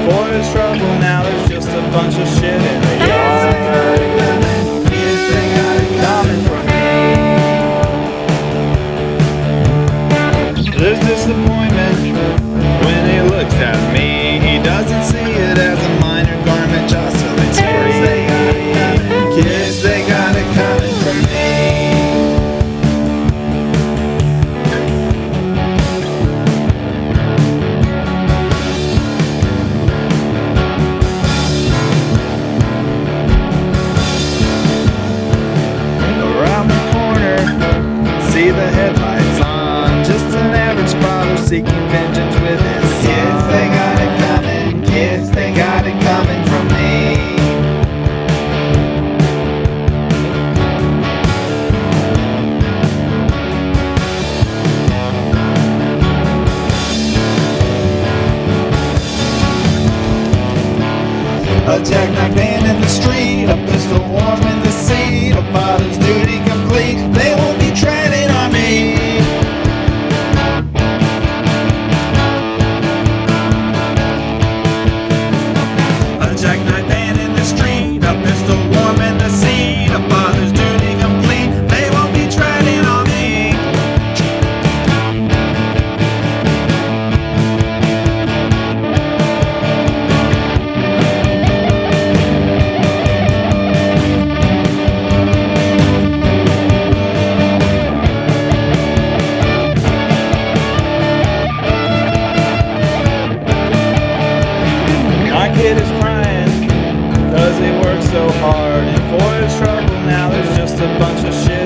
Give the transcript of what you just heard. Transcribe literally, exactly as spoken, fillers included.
For his trouble now there's just a bunch of shit in the yard. Kids, they got it coming from me. There's disappointment when he looks at me. He doesn't see it as a minor garment jostling spree. Kids, they got it coming from me. Around the corner, see the headlights on. Just an average father seeking vengeance with his son. Kids, they got it coming. Kids, they got it coming from me. A jackknife man in the street, a pistol warm in the seat, a father's duty complete. They won't be treading on me. A jackknife man in the street, a pistol warm in the seat, a father's duty complete. They won't be treading on me. My kid is crying, cause he works so hard. And for his trouble now there's just a bunch of shit